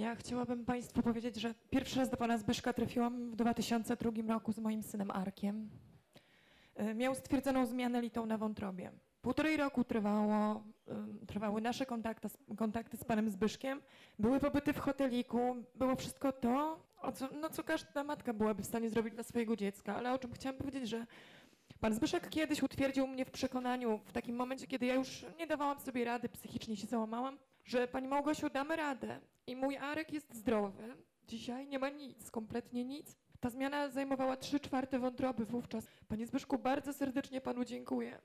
Ja chciałabym Państwu powiedzieć, że pierwszy raz do pana Zbyszka trafiłam w 2002 roku z moim synem Arkiem. Miał stwierdzoną zmianę litą na wątrobie. 1,5 roku trwały nasze kontakty z panem Zbyszkiem. Były pobyty w hoteliku, było wszystko to, co każda matka byłaby w stanie zrobić dla swojego dziecka, ale o czym chciałam powiedzieć, że pan Zbyszek kiedyś utwierdził mnie w przekonaniu, w takim momencie, kiedy ja już nie dawałam sobie rady, psychicznie się załamałam, że pani Małgosiu, damy radę i mój Arek jest zdrowy. Dzisiaj nie ma nic, kompletnie nic. Ta zmiana zajmowała 3/4 wątroby wówczas. Panie Zbyszku, bardzo serdecznie panu dziękuję.